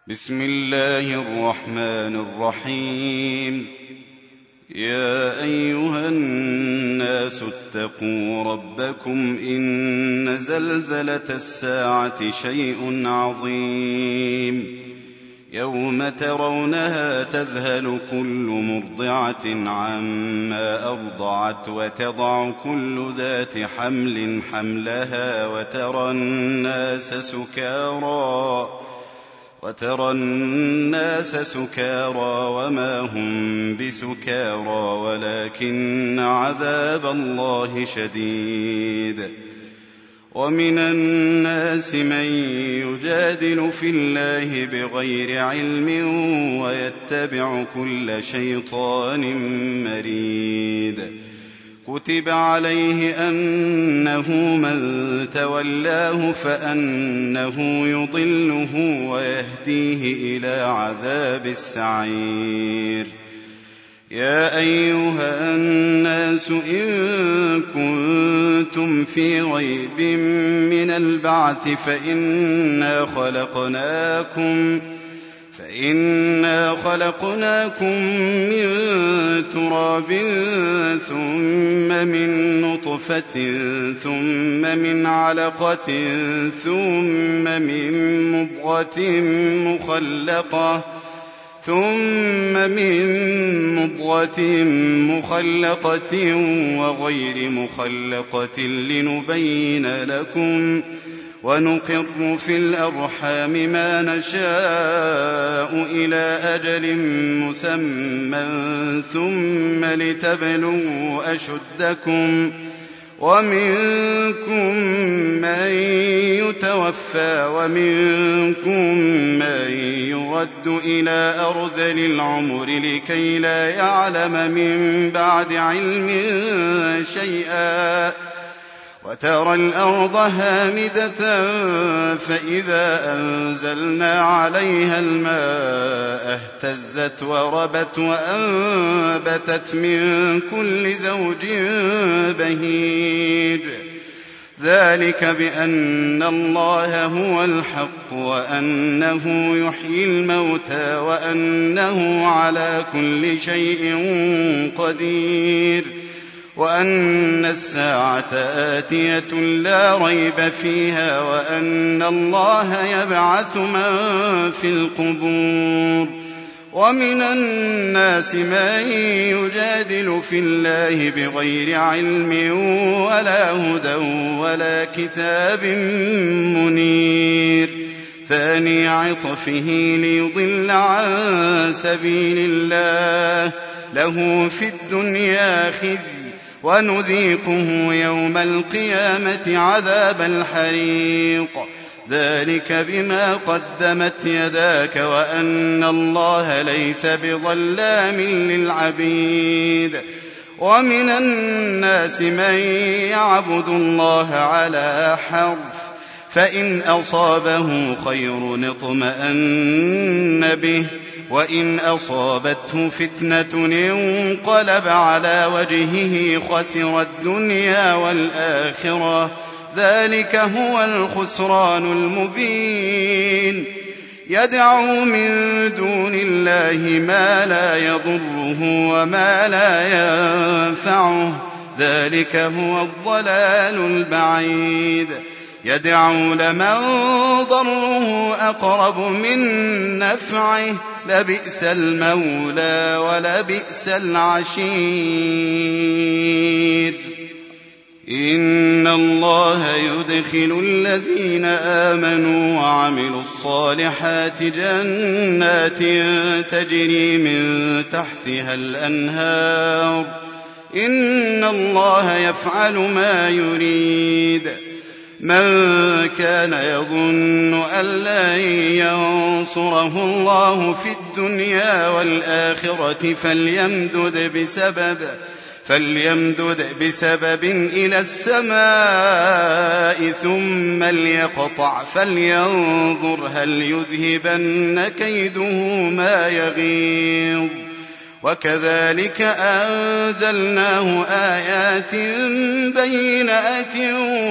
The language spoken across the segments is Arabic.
بسم الله الرحمن الرحيم. يا أيها الناس اتقوا ربكم إن زلزلة الساعة شيء عظيم يوم ترونها تذهل كل مرضعة عما أرضعت وتضع كل ذات حمل حملها وترى الناس سكارى وما هم بسكارى ولكن عذاب الله شديد. ومن الناس من يجادل في الله بغير علم ويتبع كل شيطان مريد. كتب عليه أنه من تولاه فأنه يضله ويهديه إلى عذاب السعير. يا أيها الناس إن كنتم في ريب من البعث فإنا خلقناكم من تراب ثم من نطفة ثم من علقة ثم من مضغة مخلقة وغير مخلقة لنبين لكم ونقر في الأرحام ما نشاء إلى أجل مسمى ثم لتبلغوا أشدكم ومنكم من يتوفى ومنكم من يرد إلى أرذل العمر لكي لا يعلم من بعد علم شيئا. وترى الأرض هامدة فإذا أنزلنا عليها الماء اهتزت وربت وأنبتت من كل زوج بهيج. ذلك بأن الله هو الحق وأنه يحيي الموتى وأنه على كل شيء قدير وأن الساعة آتية لا ريب فيها وأن الله يبعث من في القبور. ومن الناس من يجادل في الله بغير علم ولا هدى ولا كتاب منير. ثاني عطفه ليضل عن سبيل الله له في الدنيا خزي ونذيقه يوم القيامة عذاب الحريق. ذلك بما قدمت يداك وأن الله ليس بظلام للعبيد. ومن الناس من يعبد الله على حرف فإن أصابه خير اطمأن به وإن أصابته فتنة انقلب على وجهه خسر الدنيا والآخرة. ذلك هو الخسران المبين. يدعو من دون الله ما لا يضره وما لا ينفعه. ذلك هو الضلال البعيد. يدعو لمن ضره أقرب من نفعه لبئس المولى ولبئس العشير. إن الله يدخل الذين آمنوا وعملوا الصالحات جنات تجري من تحتها الأنهار. إن الله يفعل ما يريد. من كان يظن أن لن ينصره الله في الدنيا والآخرة فليمدد بسبب إلى السماء ثم ليقطع فلينظر هل يذهبن كيده ما يغيظ. وكذلك أنزلناه آيات بينات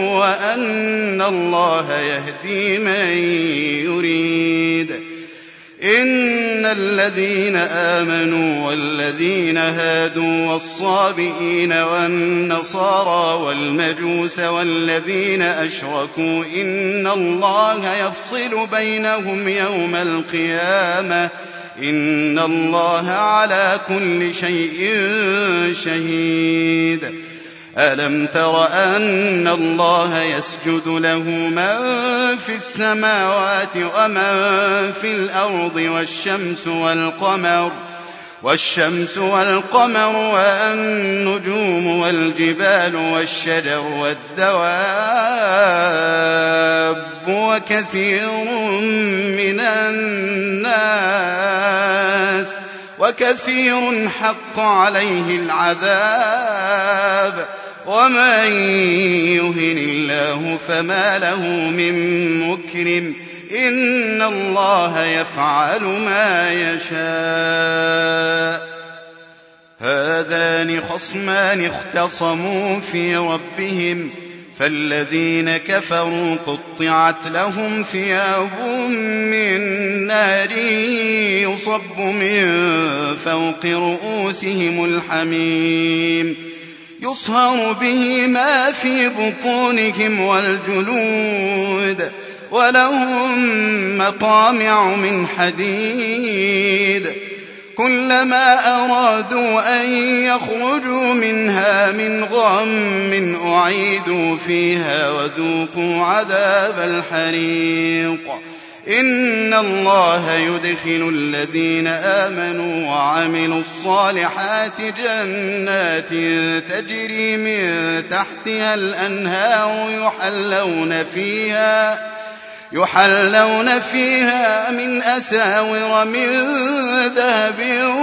وأن الله يهدي من يريد. إن الذين آمنوا والذين هادوا والصابئين والنصارى والمجوس والذين أشركوا إن الله يفصل بينهم يوم القيامة إن الله على كل شيء شهيد ألم تر أن الله يسجد له من في السماوات ومن في الأرض والشمس والقمر والنجوم والجبال والشجر والدواب وكثير حق عليه العذاب ومن يهن الله فما له من مكرم إن الله يفعل ما يشاء هذان خصمان اختصموا في ربهم فالذين كفروا قطعت لهم ثياب من نار يصب من فوق رؤوسهم الحميم يصهر به ما في بطونهم والجلود ولهم مقامع من حديد كلما أرادوا أن يخرجوا منها من غم أعيدوا فيها وذوقوا عذاب الحريق إن الله يدخل الذين آمنوا وعملوا الصالحات جنات تجري من تحتها الأنهار يحلون فيها من أساور من ذهب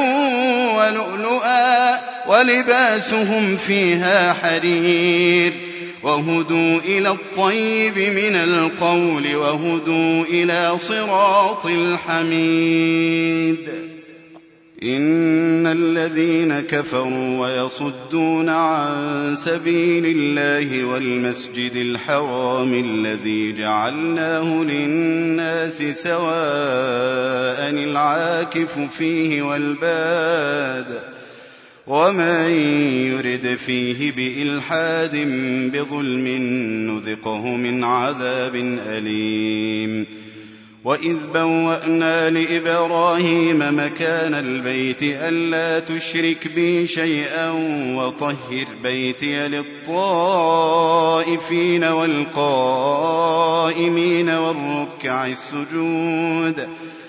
ولؤلؤا ولباسهم فيها حرير وهدوا إلى الطيب من القول وهدوا إلى صراط الحميد إن الذين كفروا ويصدون عن سبيل الله والمسجد الحرام الذي جعلناه للناس سواء العاكف فيه والباد ومن يرد فيه بإلحاد بظلم نذقه من عذاب أليم وإذ بوأنا لإبراهيم مكان البيت ألا تشرك بي شيئا وطهر بيتي للطائفين والقائمين والركع السجود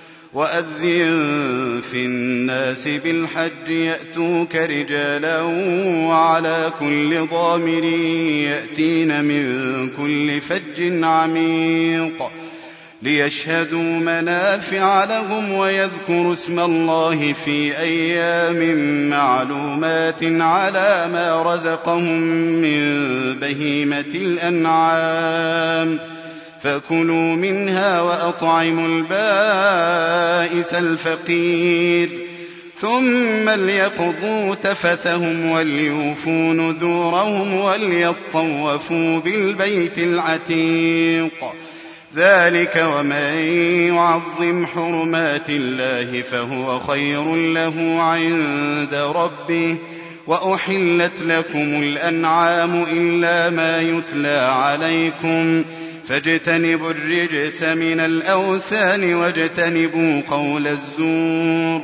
وأذن في الناس بالحج يأتوك رجالا وعلى كل ضامر يأتين من كل فج عميق ليشهدوا منافع لهم ويذكروا اسم الله في أيام معلومات على ما رزقهم من بهيمة الأنعام فكلوا منها وأطعموا البائس الفقير ثم ليقضوا تفثهم وليوفوا نذورهم وليطوفوا بالبيت العتيق ذلك ومن يعظم حرمات الله فهو خير له عند ربه وأحلت لكم الأنعام إلا ما يتلى عليكم فاجتنبوا الرجس من الأوثان واجتنبوا قول الزور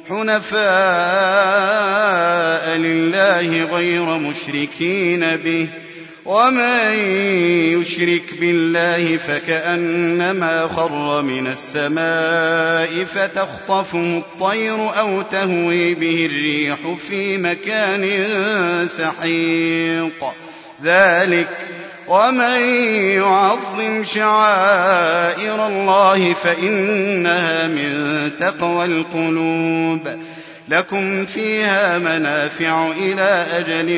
حنفاء لله غير مشركين به ومن يشرك بالله فكأنما خر من السماء فتخطفه الطير أو تهوي به الريح في مكان سحيق ذلك ومن يعظم شعائر الله فإنها من تقوى القلوب لكم فيها منافع إلى أجل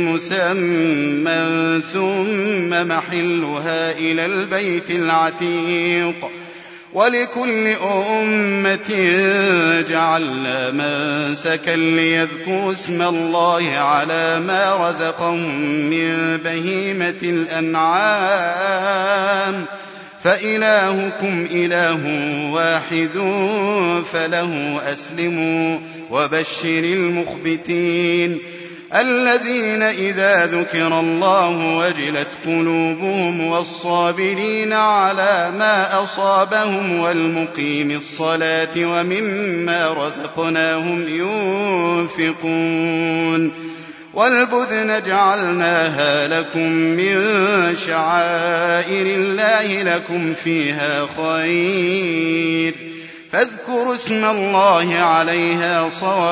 مسمى ثم محلها إلى البيت العتيق ولكل أمة جعلنا منسكا ليذكروا اسم الله على ما رزقهم من بهيمة الأنعام فإلهكم إله واحد فله أسلموا وبشر المخبتين الذين إذا ذكر الله وجلت قلوبهم والصابرين على ما أصابهم والمقيم الصلاة ومما رزقناهم ينفقون والبدن جعلناها لكم من شعائر الله لكم فيها خير فاذكروا اسم الله عليها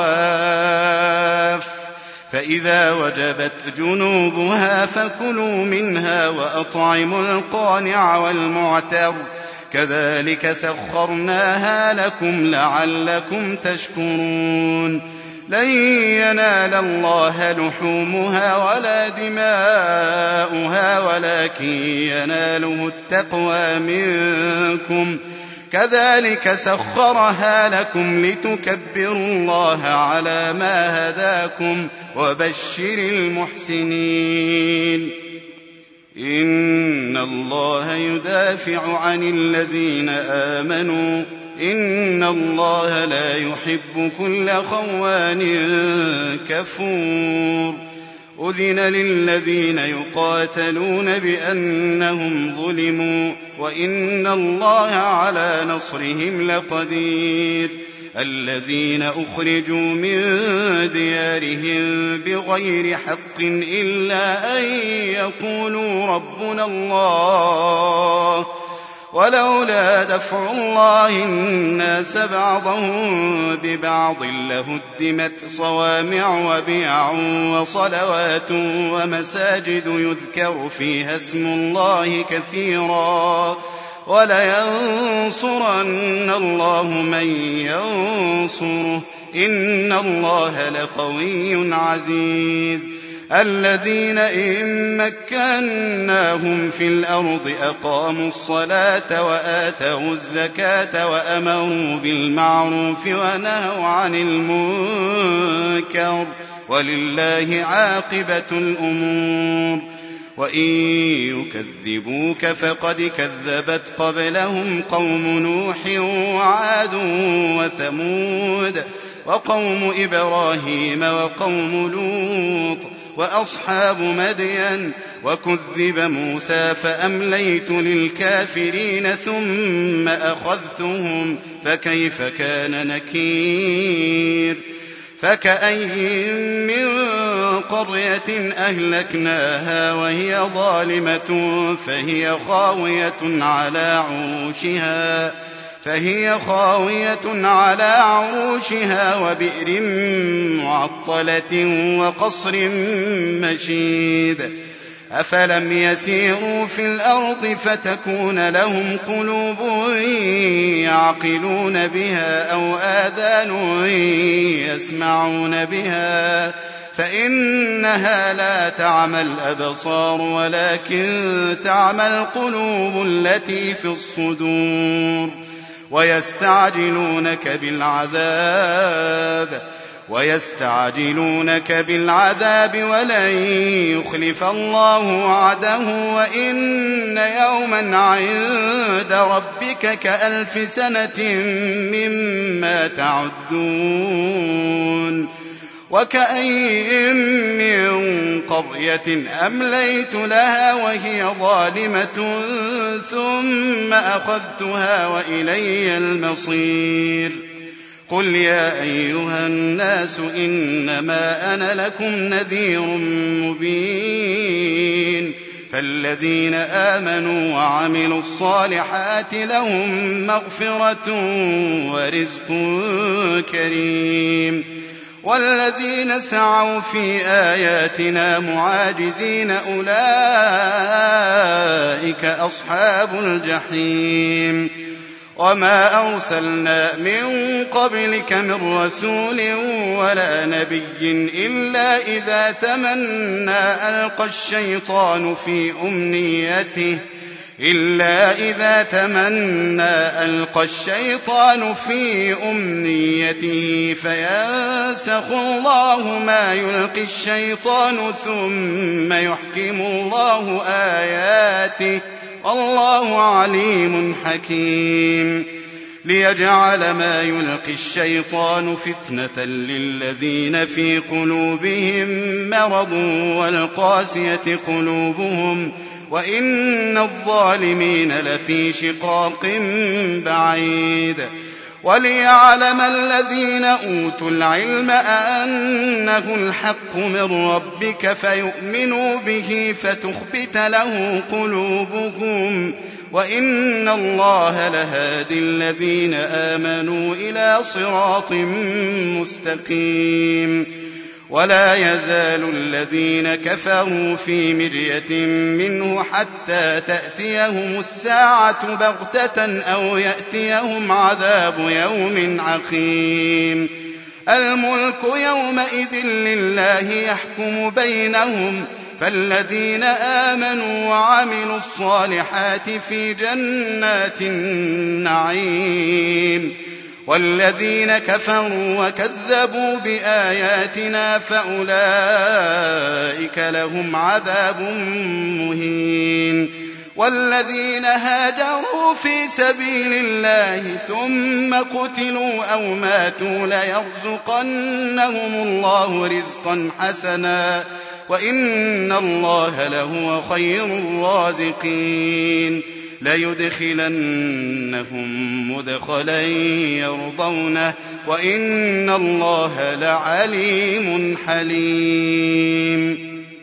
صواف فإذا وجبت جنوبها فكلوا منها وأطعموا القانع والمعتر كذلك سخرناها لكم لعلكم تشكرون لن ينال الله لحومها ولا دماؤها ولكن يناله التقوى منكم كذلك سخرها لكم لتكبروا الله على ما هداكم وبشر المحسنين إن الله يدافع عن الذين آمنوا إن الله لا يحب كل خوان كفور أذن للذين يقاتلون بأنهم ظلموا وإن الله على نصرهم لقدير الذين أخرجوا من ديارهم بغير حق إلا أن يقولوا ربنا الله ولولا دفع الله الناس بعضهم ببعض لهدمت صوامع وبيع وصلوات ومساجد يذكر فيها اسم الله كثيرا ولينصرن الله من ينصره إن الله لقوي عزيز الذين إن مكناهم في الأرض أقاموا الصلاة وآتوا الزكاة وأمروا بالمعروف ونهوا عن المنكر ولله عاقبة الأمور وإن يكذبوك فقد كذبت قبلهم قوم نوح وعاد وثمود وقوم إبراهيم وقوم لوط وأصحاب مدين وكذب موسى فأمليت للكافرين ثم أخذتهم فكيف كان نكير فكأي من قرية أهلكناها وهي ظالمة فهي خاوية على عروشها وبئر معطلة وقصر مشيد أفلم يسيروا في الأرض فتكون لهم قلوب يعقلون بها أو آذان يسمعون بها فإنها لا تعمى الأبصار ولكن تعمى القلوب التي في الصدور ويستعجلونك بالعذاب ولن يخلف الله وعده وإن يوما عند ربك كألف سنة مما تعدون وكأي من قرية أمليت لها وهي ظالمة ثم أخذتها وإلي المصير قل يا أيها الناس إنما أنا لكم نذير مبين فالذين آمنوا وعملوا الصالحات لهم مغفرة ورزق كريم والذين سعوا في آياتنا معاجزين أولئك أصحاب الجحيم وما أرسلنا من قبلك من رسول ولا نبي إلا إذا تمنى ألقى الشيطان في أمنيته فينسخ الله ما يلقي الشيطان ثم يحكم الله آياته والله عليم حكيم ليجعل ما يلقي الشيطان فتنة للذين في قلوبهم مرض والقاسية قلوبهم وإن الظالمين لفي شقاق بعيد وليعلم الذين أوتوا العلم أنه الحق من ربك فيؤمنوا به فتخبت له قلوبهم وإن الله لهادي الذين آمنوا إلى صراط مستقيم ولا يزال الذين كفروا في مرية منه حتى تأتيهم الساعة بغتة أو يأتيهم عذاب يوم عقيم الملك يومئذ لله يحكم بينهم فالذين آمنوا وعملوا الصالحات في جنات النعيم والذين كفروا وكذبوا بآياتنا فأولئك لهم عذاب مهين والذين هاجروا في سبيل الله ثم قتلوا أو ماتوا ليرزقنهم الله رزقا حسنا وإن الله لهو خير الرازقين ليدخلنهم مدخلا يرضونه وإن الله لعليم حليم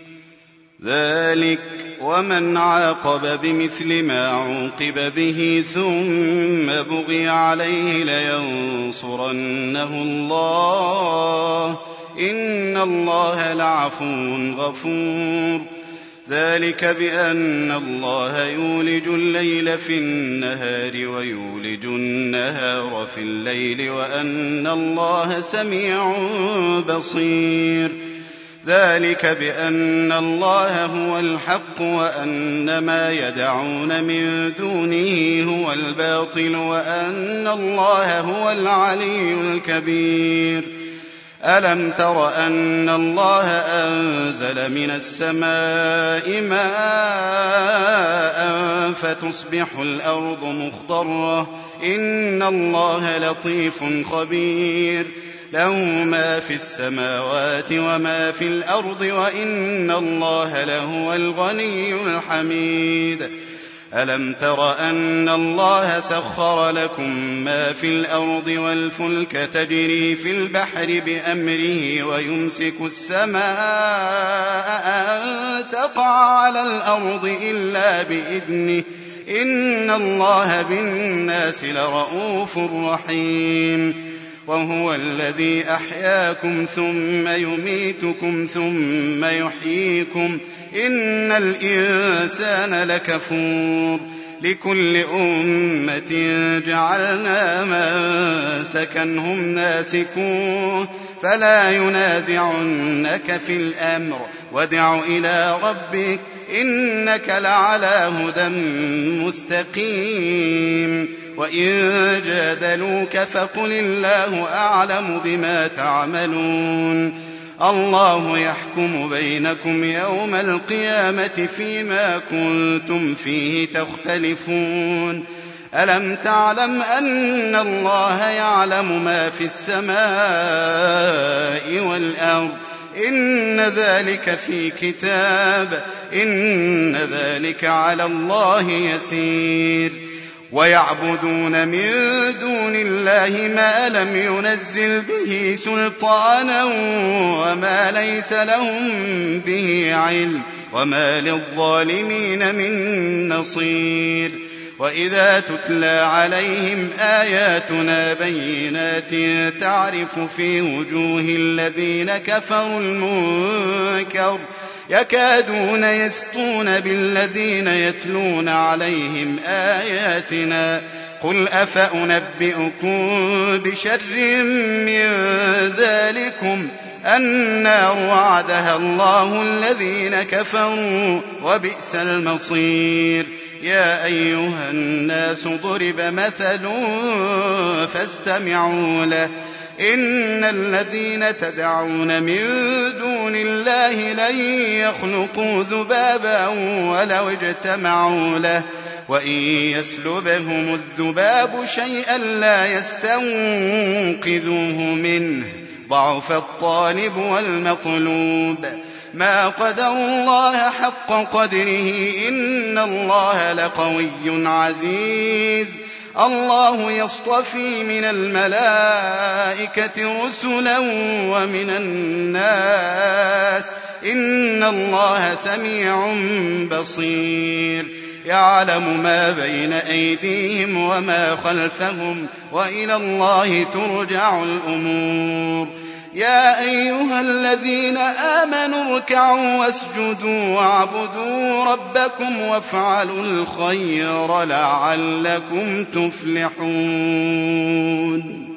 ذلك ومن عاقب بمثل ما عوقب به ثم بغي عليه لينصرنه الله إن الله لعفو غفور ذلك بأن الله يولج الليل في النهار ويولج النهار في الليل وأن الله سميع بصير ذلك بأن الله هو الحق وأن ما يدعون من دونه هو الباطل وأن الله هو العلي الكبير ألم تر أن الله أنزل من السماء ماء فتصبح الأرض مخضرة إن الله لطيف خبير له ما في السماوات وما في الأرض وإن الله لهو الغني الحميد ألم تر أن الله سخر لكم ما في الأرض والفلك تجري في البحر بأمره ويمسك السماء أن تقع على الأرض إلا بإذنه إن الله بالناس لرؤوف رحيم وهو الذي أحياكم ثم يميتكم ثم يحييكم إن الإنسان لكفور لكل أمة جعلنا منسكا هم ناسكوه فلا ينازعنك في الأمر وادع إلى ربك إنك لعلى هدى مستقيم وإن جادلوك فقل الله أعلم بما تعملون الله يحكم بينكم يوم القيامة فيما كنتم فيه تختلفون ألم تعلم أن الله يعلم ما في السماء والأرض إن ذلك في كتاب إن ذلك على الله يسير ويعبدون من دون الله ما لم ينزل به سلطانا وما ليس لهم به علم وما للظالمين من نصير وإذا تتلى عليهم آياتنا بينات تعرف في وجوه الذين كفروا المنكر يكادون يسطون بالذين يتلون عليهم آياتنا قل أفأنبئكم بشر من ذلكم النار وعدها الله الذين كفروا وبئس المصير يا أيها الناس ضرب مثل فاستمعوا له إن الذين تدعون من دون الله لن يخلقوا ذبابا ولو اجتمعوا له وإن يسلبهم الذباب شيئا لا يستنقذوه منه ضعف الطالب والمطلوب ما قدروا الله حق قدره إن الله لقوي عزيز الله يصطفي من الملائكة رسلا ومن الناس إن الله سميع بصير يعلم ما بين أيديهم وما خلفهم وإلى الله ترجع الأمور يا أيها الذين آمنوا اركعوا واسجدوا واعبدوا ربكم وافعلوا الخير لعلكم تفلحون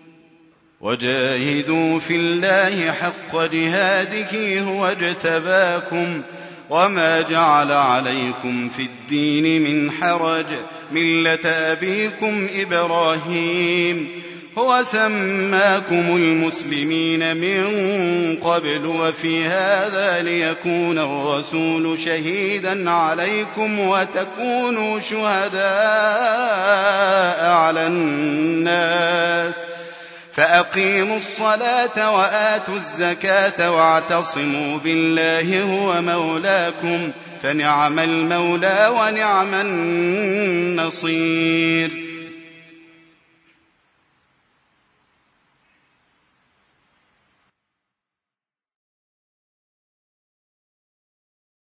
وجاهدوا في الله حق جهاده هو اجتباكم وما جعل عليكم في الدين من حرج ملة أبيكم إبراهيم هو سماكم المسلمين من قبل وفي هذا ليكون الرسول شهيدا عليكم وتكونوا شهداء على الناس فأقيموا الصلاة وآتوا الزكاة واعتصموا بالله هو مولاكم فنعم المولى ونعم النصير